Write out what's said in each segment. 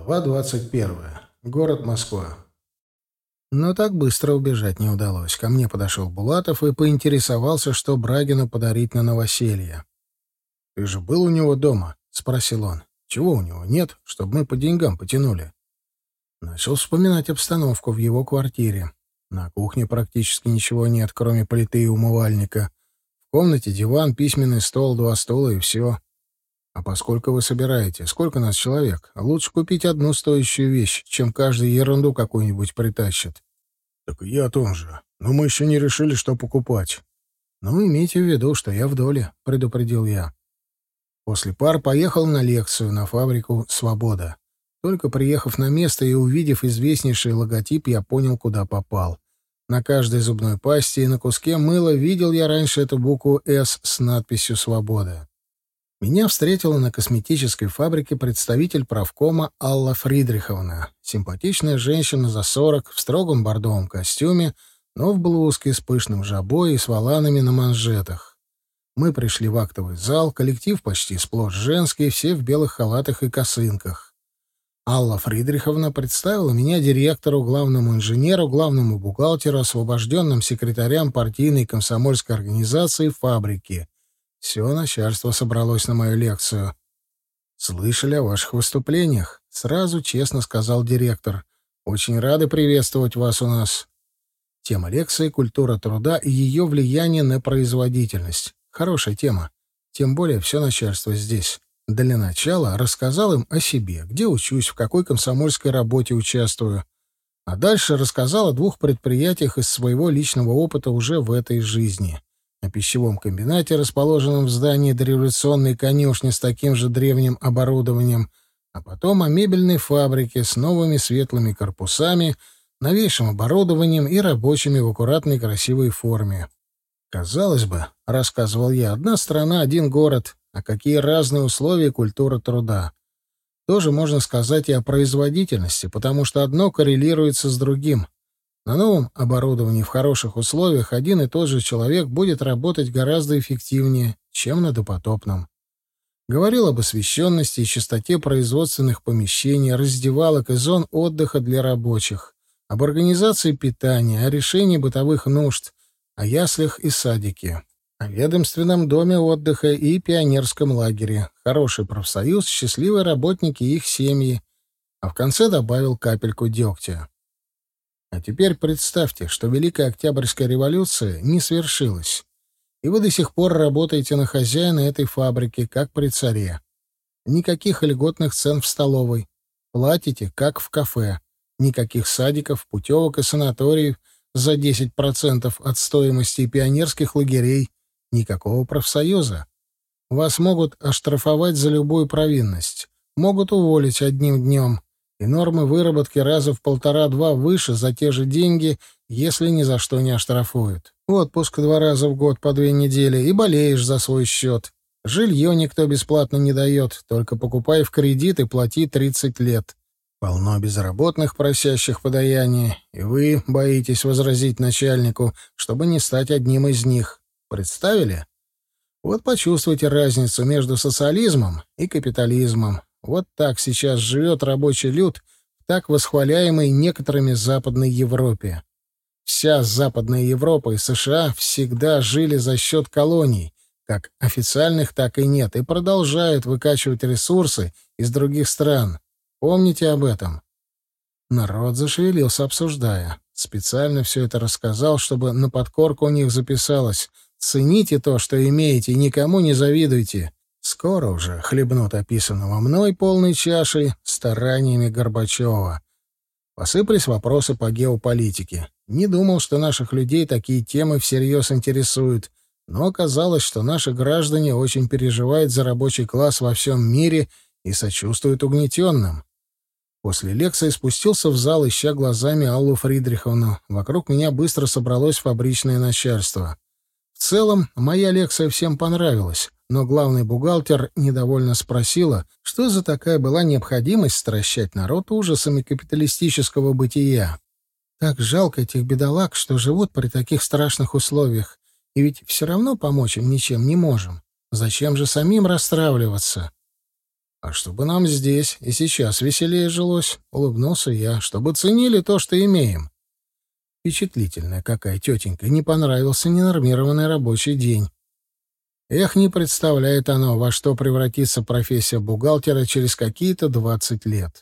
Глава 21. Город Москва. Но так быстро убежать не удалось. Ко мне подошел Булатов и поинтересовался, что Брагину подарить на новоселье. «Ты же был у него дома?» — спросил он. «Чего у него нет, чтобы мы по деньгам потянули?» Начал вспоминать обстановку в его квартире. На кухне практически ничего нет, кроме плиты и умывальника. В комнате диван, письменный стол, 2 стула и все. А поскольку вы собираете, сколько нас человек? Лучше купить одну стоящую вещь, чем каждый ерунду какую-нибудь притащит. Так и я о том же. Но мы еще не решили, что покупать. Ну, имейте в виду, что я в доле, предупредил я. После пар поехал на лекцию на фабрику «Свобода». Только приехав на место и увидев известнейший логотип, я понял, куда попал. На каждой зубной пасте и на куске мыла видел я раньше эту букву «С» с надписью «Свобода». Меня встретила на косметической фабрике представитель правкома Алла Фридриховна. Симпатичная женщина за 40, в строгом бордовом костюме, но в блузке с пышным жабой и с воланами на манжетах. Мы пришли в актовый зал, коллектив почти сплошь женский, все в белых халатах и косынках. Алла Фридриховна представила меня директору, главному инженеру, главному бухгалтеру, освобожденным секретарям партийной комсомольской организации фабрики. Все начальство собралось на мою лекцию. «Слышали о ваших выступлениях?» — сразу честно сказал директор. «Очень рады приветствовать вас у нас». Тема лекции — культура труда и ее влияние на производительность. Хорошая тема. Тем более все начальство здесь. Для начала рассказал им о себе, где учусь, в какой комсомольской работе участвую. А дальше рассказал о 2 предприятиях из своего личного опыта уже в этой жизни. О пищевом комбинате, расположенном в здании дореволюционной конюшни с таким же древним оборудованием, а потом о мебельной фабрике с новыми светлыми корпусами, новейшим оборудованием и рабочими в аккуратной красивой форме. «Казалось бы, — рассказывал я, — одна страна, один город, а какие разные условия и культура труда. Тоже можно сказать и о производительности, потому что одно коррелируется с другим. На новом оборудовании в хороших условиях один и тот же человек будет работать гораздо эффективнее, чем на допотопном. Говорил об освещенности и чистоте производственных помещений, раздевалок и зон отдыха для рабочих, об организации питания, о решении бытовых нужд, о яслях и садике, о ведомственном доме отдыха и пионерском лагере, хороший профсоюз, счастливые работники и их семьи, а в конце добавил капельку дегтя. А теперь представьте, что Великая Октябрьская революция не свершилась, и вы до сих пор работаете на хозяина этой фабрики, как при царе. Никаких льготных цен в столовой. Платите, как в кафе. Никаких садиков, путевок и санаториев за 10% от стоимости пионерских лагерей. Никакого профсоюза. Вас могут оштрафовать за любую провинность. Могут уволить одним днем. И нормы выработки раза в 1,5-2 выше за те же деньги, если ни за что не оштрафуют. Отпуск 2 раза в год по 2 недели и болеешь за свой счет. Жилье никто бесплатно не дает, только покупай в кредит и плати 30 лет. Полно безработных, просящих подаяние, и вы боитесь возразить начальнику, чтобы не стать одним из них. Представили? Вот почувствуйте разницу между социализмом и капитализмом. Вот так сейчас живет рабочий люд в так восхваляемой некоторыми Западной Европе. Вся Западная Европа и США всегда жили за счет колоний, как официальных, так и нет, и продолжают выкачивать ресурсы из других стран. Помните об этом? Народ зашевелился, обсуждая. Специально все это рассказал, чтобы на подкорку у них записалось. Цените то, что имеете, и никому не завидуйте. Скоро уже хлебнут описанного мной полной чашей стараниями Горбачева. Посыпались вопросы по геополитике. Не думал, что наших людей такие темы всерьез интересуют, но оказалось, что наши граждане очень переживают за рабочий класс во всем мире и сочувствуют угнетенным. После лекции спустился в зал, ища глазами Аллу Фридриховну. Вокруг меня быстро собралось фабричное начальство. В целом, моя лекция всем понравилась, но главный бухгалтер недовольно спросила, что за такая была необходимость стращать народ ужасами капиталистического бытия. Так жалко этих бедолаг, что живут при таких страшных условиях, и ведь все равно помочь им ничем не можем. Зачем же самим расстраиваться? А чтобы нам здесь и сейчас веселее жилось, улыбнулся я, чтобы ценили то, что имеем. Впечатлительная какая тетенька, не понравился ненормированный рабочий день. Эх, не представляет оно, во что превратится профессия бухгалтера через какие-то 20 лет.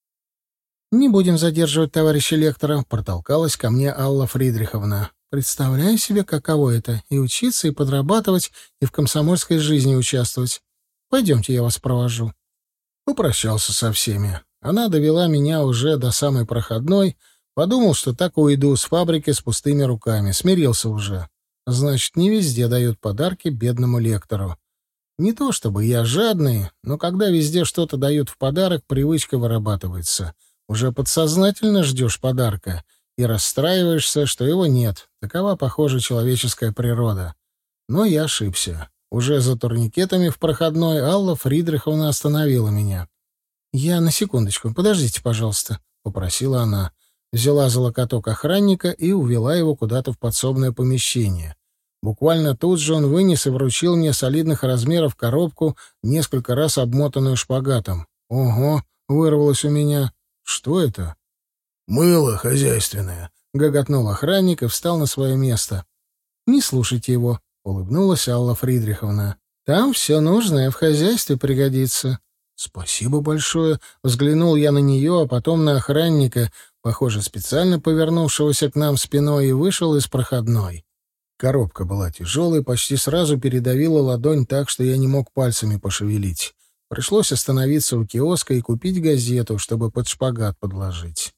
«Не будем задерживать товарища лектора», — протолкалась ко мне Алла Фридриховна. «Представляю себе, каково это — и учиться, и подрабатывать, и в комсомольской жизни участвовать. Пойдемте, я вас провожу». Попрощался со всеми. Она довела меня уже до самой проходной, подумал, что так уйду с фабрики с пустыми руками, смирился уже. Значит, не везде дают подарки бедному лектору. Не то чтобы я жадный, но когда везде что-то дают в подарок, привычка вырабатывается. Уже подсознательно ждешь подарка и расстраиваешься, что его нет. Такова, похоже, человеческая природа. Но я ошибся. Уже за турникетами в проходной Алла Фридриховна остановила меня. «Я на секундочку. Подождите, пожалуйста», — попросила она. Взяла за локоток охранника и увела его куда-то в подсобное помещение. Буквально тут же он вынес и вручил мне солидных размеров коробку, несколько раз обмотанную шпагатом. «Ого!» — вырвалось у меня. «Что это?» «Мыло хозяйственное», — гоготнул охранник и встал на свое место. «Не слушайте его», — улыбнулась Алла Фридриховна. «Там все нужное в хозяйстве пригодится». «Спасибо большое», — взглянул я на нее, а потом на охранника, похоже, специально повернувшегося к нам спиной, и вышел из проходной. Коробка была тяжелой, почти сразу передавила ладонь так, что я не мог пальцами пошевелить. Пришлось остановиться у киоска и купить газету, чтобы под шпагат подложить.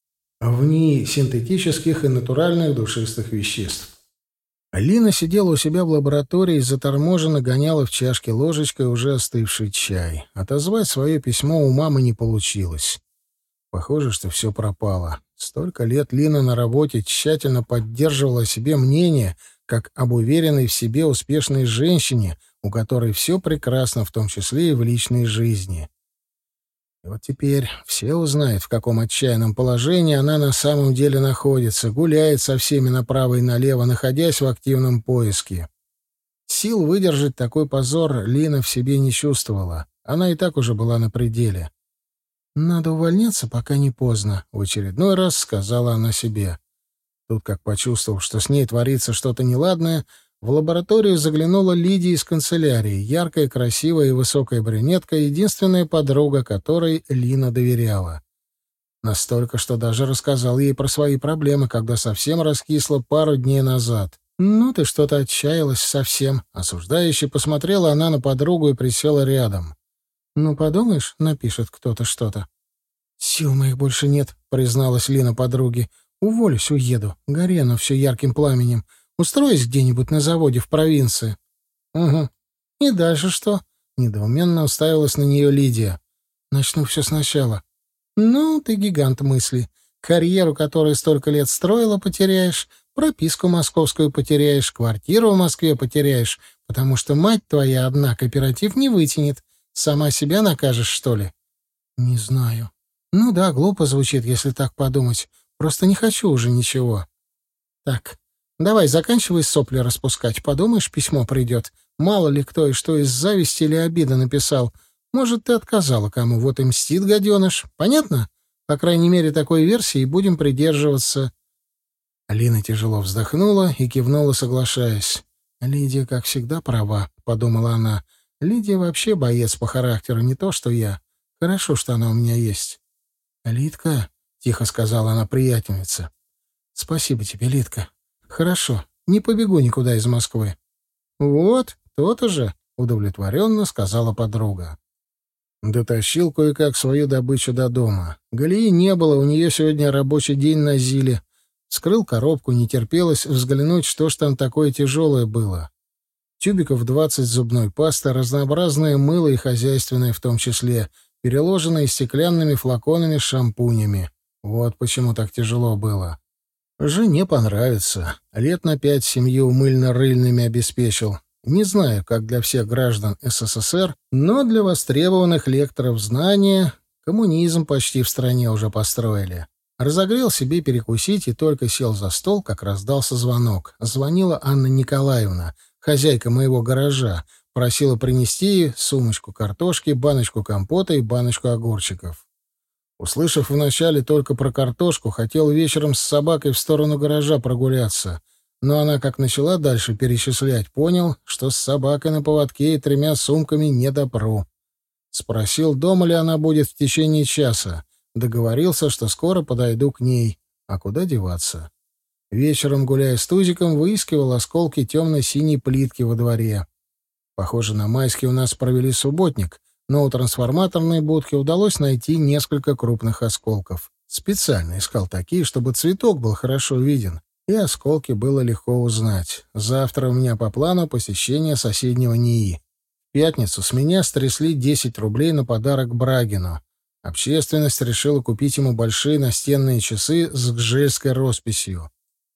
В ней синтетических и натуральных душистых веществ. Алина сидела у себя в лаборатории и заторможенно гоняла в чашке ложечкой уже остывший чай. Отозвать свое письмо у мамы не получилось. Похоже, что все пропало. Столько лет Лина на работе тщательно поддерживала о себе мнение, как об уверенной в себе успешной женщине, у которой все прекрасно, в том числе и в личной жизни. И вот теперь все узнают, в каком отчаянном положении она на самом деле находится, гуляет со всеми направо и налево, находясь в активном поиске. Сил выдержать такой позор Лина в себе не чувствовала. Она и так уже была на пределе. «Надо увольняться, пока не поздно», — в очередной раз сказала она себе. Тут, как почувствовав, что с ней творится что-то неладное, в лабораторию заглянула Лидия из канцелярии, яркая, красивая и высокая брюнетка, единственная подруга, которой Лина доверяла. Настолько, что даже рассказал ей про свои проблемы, когда совсем раскисла пару дней назад. «Ну, ты что-то отчаялась совсем», — осуждающе посмотрела она на подругу и присела рядом. «Ну, подумаешь, напишет кто-то что-то». «Сил моих больше нет», — призналась Лина подруге. «Уволюсь, уеду. Горено все ярким пламенем. Устроюсь где-нибудь на заводе в провинции». «Угу. И дальше что?» — недоуменно уставилась на нее Лидия. «Начну все сначала». «Ну, ты гигант мыслей. Карьеру, которую столько лет строила, потеряешь, прописку московскую потеряешь, квартиру в Москве потеряешь, потому что мать твоя одна кооператив не вытянет. Сама себя накажешь, что ли?» «Не знаю. Ну да, глупо звучит, если так подумать. Просто не хочу уже ничего». «Так, давай, заканчивай сопли распускать. Подумаешь, письмо придет. Мало ли кто и что из зависти или обиды написал. Может, ты отказала кому, вот и мстит гаденыш. Понятно? По крайней мере, такой версии будем придерживаться». Алина тяжело вздохнула и кивнула, соглашаясь. «Лидия, как всегда, права», — подумала она. «Лидия вообще боец по характеру, не то что я. Хорошо, что она у меня есть». «Лидка», — тихо сказала она приятельнице. «Спасибо тебе, Лидка. Хорошо, не побегу никуда из Москвы». «Вот, то-то же», — удовлетворенно сказала подруга. Дотащил кое-как свою добычу до дома. Галии не было, у нее сегодня рабочий день на Зиле. Вскрыл коробку, не терпелось взглянуть, что ж там такое тяжелое было. Тюбиков 20 зубной пасты, разнообразное мыло и хозяйственное в том числе, переложенные стеклянными флаконами с шампунями. Вот почему так тяжело было. Жене понравится. Лет на 5 семью мыльно-рыльными обеспечил. Не знаю, как для всех граждан СССР, но для востребованных лекторов знания коммунизм почти в стране уже построили. Разогрел себе перекусить и только сел за стол, как раздался звонок. Звонила Анна Николаевна, хозяйка моего гаража, Просила принести сумочку картошки, баночку компота и баночку огурчиков. Услышав вначале только про картошку, хотел вечером с собакой в сторону гаража прогуляться. Но она, как начала дальше перечислять, понял, что с собакой на поводке и 3 сумками не допру. Спросил, дома ли она будет в течение часа. Договорился, что скоро подойду к ней. А куда деваться? Вечером, гуляя с Тузиком, выискивал осколки темно-синей плитки во дворе. Похоже, на Майске у нас провели субботник, но у трансформаторной будки удалось найти несколько крупных осколков. Специально искал такие, чтобы цветок был хорошо виден, и осколки было легко узнать. Завтра у меня по плану посещение соседнего НИИ. В пятницу с меня стрясли 10 рублей на подарок Брагину. Общественность решила купить ему большие настенные часы с гжельской росписью.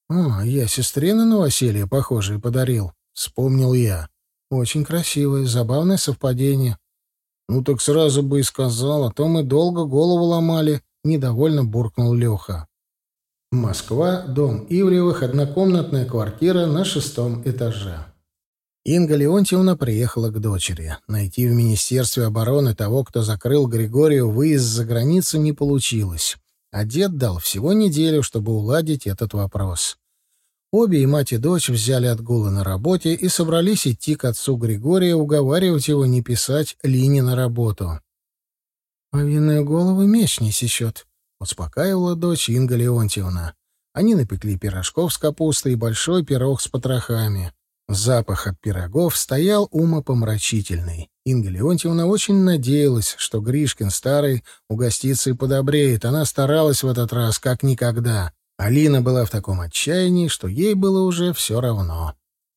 Я сестре на новоселье похожие подарил», — вспомнил я. «Очень красивое, забавное совпадение». «Ну так сразу бы и сказал, а то мы долго голову ломали», — недовольно буркнул Леха. Москва, дом Ивлевых, однокомнатная квартира на 6-м этаже. Инга Леонтьевна приехала к дочери. Найти в Министерстве обороны того, кто закрыл Григорию выезд за границу, не получилось. А дед дал всего неделю, чтобы уладить этот вопрос. Обе, и мать, и дочь, взяли отгулы на работе и собрались идти к отцу Григория, уговаривать его не писать Лине на работу. «Повинную голову меч не сечет», — успокаивала дочь Инга Леонтьевна. Они напекли пирожков с капустой и большой пирог с потрохами. Запах от пирогов стоял умопомрачительный. Инга Леонтьевна очень надеялась, что Гришкин старый угостится и подобреет. Она старалась в этот раз как никогда. Алина была в таком отчаянии, что ей было уже все равно.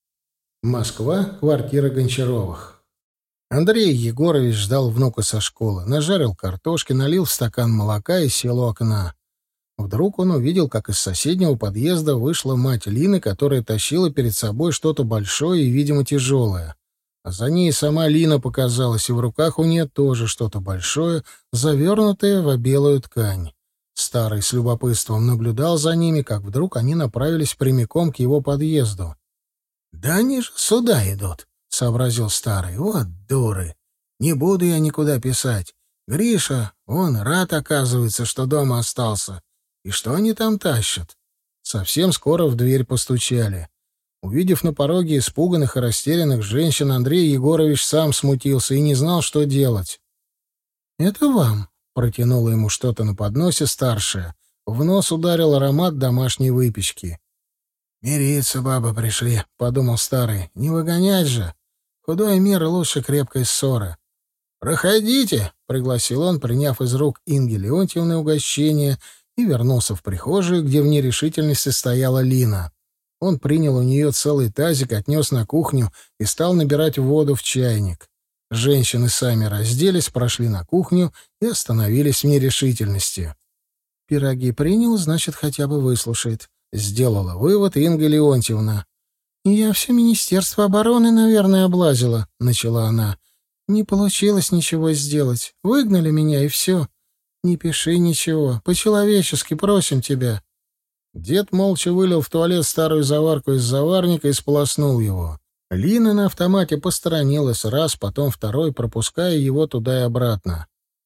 Москва, квартира Гончаровых. Андрей Егорович ждал внука со школы, нажарил картошки, налил в стакан молока и сел у окна. Вдруг он увидел, как из соседнего подъезда вышла мать Лины, которая тащила перед собой что-то большое и, видимо, тяжелое. А за ней сама Лина показалась, и в руках у нее тоже что-то большое, завернутое в белую ткань. Старый с любопытством наблюдал за ними, как вдруг они направились прямиком к его подъезду. «Да они же сюда идут», — сообразил старый. «Вот дуры! Не буду я никуда писать. Гриша, он рад, оказывается, что дома остался. И что они там тащат?» Совсем скоро в дверь постучали. Увидев на пороге испуганных и растерянных женщин, Андрей Егорович сам смутился и не знал, что делать. «Это вам», — протянула ему что-то на подносе старшая. В нос ударил аромат домашней выпечки. «Мириться, баба, пришли», — подумал старый. «Не выгонять же. Худой мир лучше крепкой ссоры». «Проходите», — пригласил он, приняв из рук Инги Леонтьевны угощение, и вернулся в прихожую, где в нерешительности стояла Лина. Он принял у нее целый тазик, отнес на кухню и стал набирать воду в чайник. Женщины сами разделись, прошли на кухню и остановились в нерешительности. «Пироги принял, значит, хотя бы выслушает», — сделала вывод Инга Леонтьевна. «Я все Министерство обороны, наверное, облазила», — начала она. «Не получилось ничего сделать. Выгнали меня, и все. Не пиши ничего. По-человечески просим тебя». Дед молча вылил в туалет старую заварку из заварника и сполоснул его. Лина на автомате посторонилась раз, потом второй, пропуская его туда и обратно.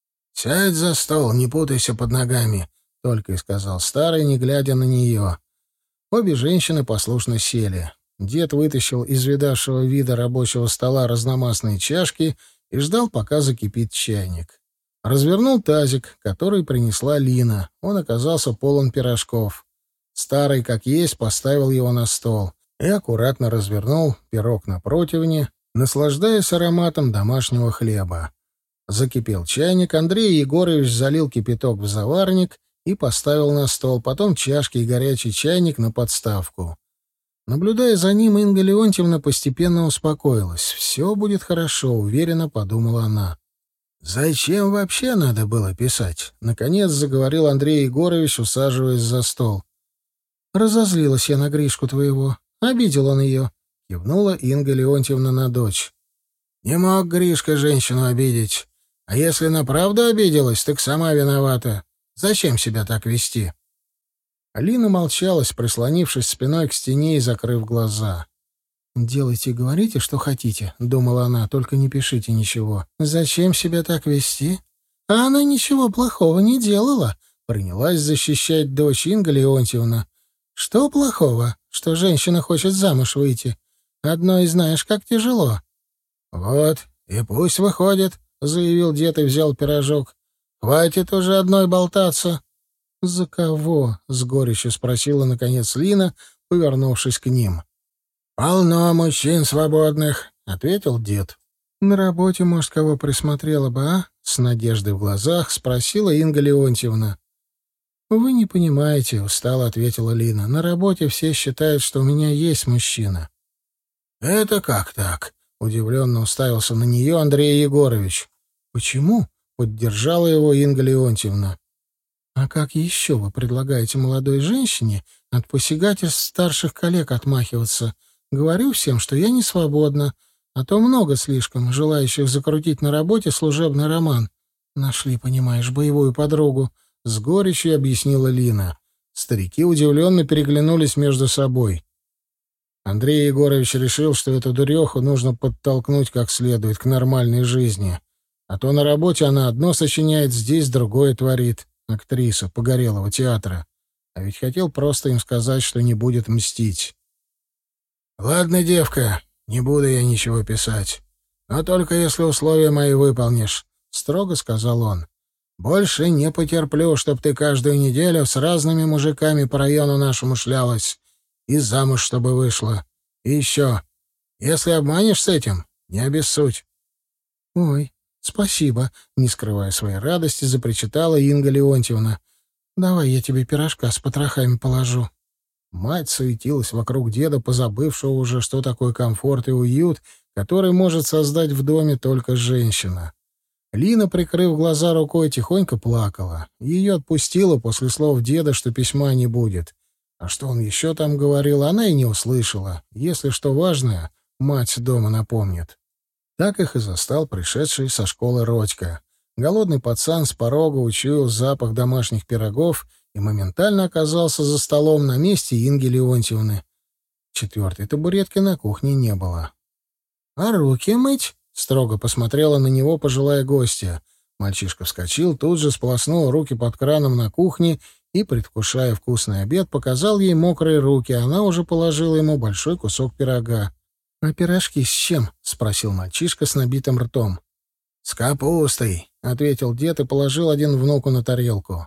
«Сядь за стол, не путайся под ногами», — только и сказал старый, не глядя на нее. Обе женщины послушно сели. Дед вытащил из видавшего вида рабочего стола разномастные чашки и ждал, пока закипит чайник. Развернул тазик, который принесла Лина. Он оказался полон пирожков. Старый, как есть, поставил его на стол и аккуратно развернул пирог на противне, наслаждаясь ароматом домашнего хлеба. Закипел чайник, Андрей Егорович залил кипяток в заварник и поставил на стол, потом чашки и горячий чайник на подставку. Наблюдая за ним, Инга Леонтьевна постепенно успокоилась. «Все будет хорошо», — уверенно подумала она. «Зачем вообще надо было писать?» — наконец заговорил Андрей Егорович, усаживаясь за стол. «Разозлилась я на Гришку твоего. Обидел он ее», — кивнула Инга Леонтьевна на дочь. «Не мог Гришка женщину обидеть. А если на правду обиделась, так сама виновата. Зачем себя так вести?» Алина молчала, прислонившись спиной к стене и закрыв глаза. «Делайте и говорите, что хотите», — думала она, — «только не пишите ничего. Зачем себя так вести?» «А она ничего плохого не делала», — принялась защищать дочь Инга Леонтьевна. «Что плохого, что женщина хочет замуж выйти? Одно и знаешь, как тяжело». «Вот, и пусть выходит», — заявил дед и взял пирожок. «Хватит уже одной болтаться». «За кого?» — с горечью спросила, наконец, Лина, повернувшись к ним. «Полно мужчин свободных», — ответил дед. «На работе, может, кого присмотрела бы, а?» — с надеждой в глазах спросила Инга Леонтьевна. «Вы не понимаете», — устало ответила Лина. «На работе все считают, что у меня есть мужчина». «Это как так?» — удивленно уставился на нее Андрей Егорович. «Почему?» — поддержала его Инга Леонтьевна. «А как еще вы предлагаете молодой женщине от посягательств старших коллег отмахиваться? Говорю всем, что я не свободна, а то много слишком желающих закрутить на работе служебный роман. Нашли, понимаешь, боевую подругу», — с горечью объяснила Лина. Старики удивленно переглянулись между собой. Андрей Егорович решил, что эту дуреху нужно подтолкнуть как следует к нормальной жизни. А то на работе она одно сочиняет, здесь другое творит. Актриса Погорелого театра. А ведь хотел просто им сказать, что не будет мстить. «Ладно, девка, не буду я ничего писать. Но только если условия мои выполнишь», — строго сказал он. «Больше не потерплю, чтоб ты каждую неделю с разными мужиками по району нашему шлялась и замуж чтобы вышла. И еще, если обманешь с этим, не обессудь». «Ой, спасибо», — не скрывая своей радости, запричитала Инга Леонтьевна. «Давай я тебе пирожка с потрохами положу». Мать суетилась вокруг деда, позабывшего уже, что такое комфорт и уют, который может создать в доме только женщина. Лина, прикрыв глаза рукой, тихонько плакала. Ее отпустило после слов деда, что письма не будет. А что он еще там говорил, она и не услышала. Если что важное, мать дома напомнит. Так их и застал пришедший со школы Родька. Голодный пацан с порога учуял запах домашних пирогов и моментально оказался за столом на месте Инги Леонтьевны. Четвертой табуретки на кухне не было. «А руки мыть?» — строго посмотрела на него пожилая гостья. Мальчишка вскочил, тут же сполоснул руки под краном на кухне и, предвкушая вкусный обед, показал ей мокрые руки, а она уже положила ему большой кусок пирога. «А пирожки с чем?» — спросил мальчишка с набитым ртом. «С капустой», — ответил дед и положил один внуку на тарелку.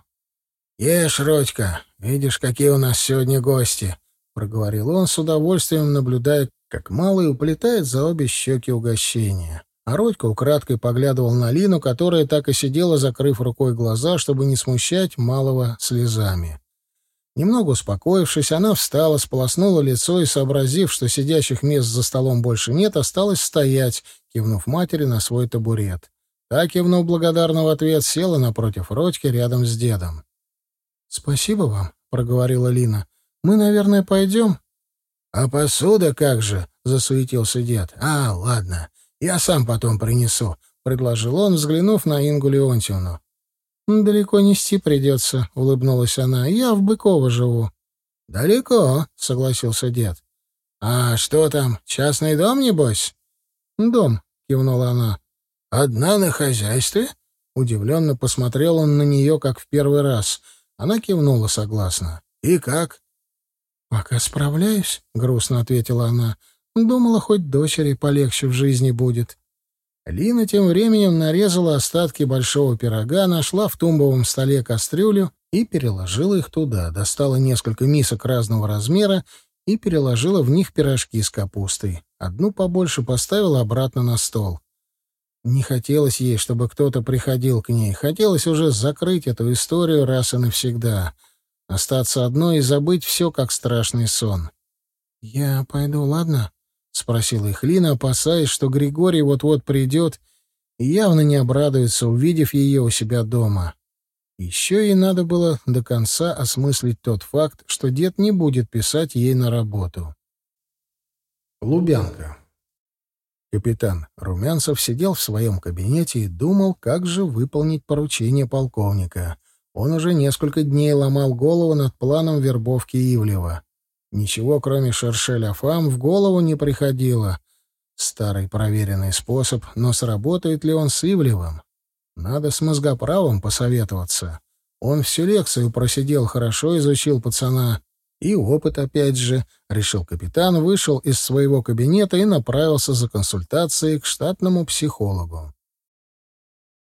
«Ешь, Родька, видишь, какие у нас сегодня гости», — проговорил он с удовольствием, наблюдая, как малый уплетает за обе щеки угощения. А Родька украдкой поглядывал на Лину, которая так и сидела, закрыв рукой глаза, чтобы не смущать малого слезами. Немного успокоившись, она встала, сполоснула лицо и, сообразив, что сидящих мест за столом больше нет, осталась стоять, кивнув матери на свой табурет. Та, кивнув благодарно в ответ, села напротив Родьки рядом с дедом. «Спасибо вам», — проговорила Лина. «Мы, наверное, пойдем?» «А посуда как же?» — засуетился дед. «А, ладно, я сам потом принесу», — предложил он, взглянув на Ингу Леонтьевну. «Далеко нести придется», — улыбнулась она. «Я в Быково живу». «Далеко», — согласился дед. «А что там, частный дом, небось?» «Дом», — кивнула она. «Одна на хозяйстве?» Удивленно посмотрел он на нее, как в первый раз. Она кивнула согласно. «И как?» «Пока справляюсь», — грустно ответила она. «Думала, хоть дочери полегче в жизни будет». Лина тем временем нарезала остатки большого пирога, нашла в тумбовом столе кастрюлю и переложила их туда, достала несколько мисок разного размера и переложила в них пирожки с капустой. Одну побольше поставила обратно на стол. Не хотелось ей, чтобы кто-то приходил к ней. Хотелось уже закрыть эту историю раз и навсегда. Остаться одной и забыть все, как страшный сон. «Я пойду, ладно?» — спросила их Лина, опасаясь, что Григорий вот-вот придет и явно не обрадуется, увидев ее у себя дома. Еще ей надо было до конца осмыслить тот факт, что дед не будет писать ей на работу. Лубянка. Капитан Румянцев сидел в своем кабинете и думал, как же выполнить поручение полковника. Он уже несколько дней ломал голову над планом вербовки Ивлева. Ничего, кроме шершеля-фам, в голову не приходило. Старый проверенный способ, но сработает ли он с Ивлевым? Надо с мозгоправом посоветоваться. Он всю лекцию просидел, хорошо изучил пацана. И опыт опять же, решил капитан, вышел из своего кабинета и направился за консультацией к штатному психологу.